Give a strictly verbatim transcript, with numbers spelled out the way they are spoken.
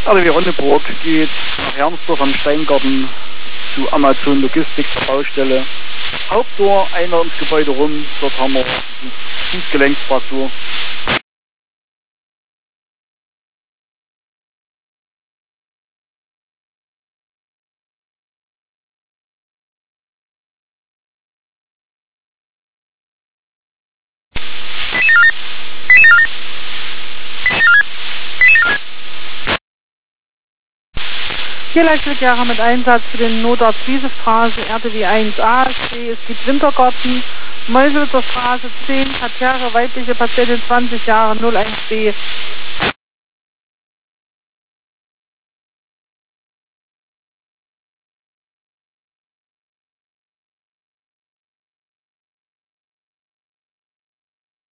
R W Ronneburg geht nach Hermsdorf am Steingarten zu Amazon Logistik zur Baustelle. Haupttor, einer ums Gebäude rum, dort haben wir Fußgelenksfraktur. Hier Leichtverkehrer mit Einsatz für den Notarzt Wiesestraße, R T W eins A, C, es gibt Wintergarten, Meuselwitzer Straße zehn, Parterre, weibliche Patientin zwanzig Jahre, null eins B.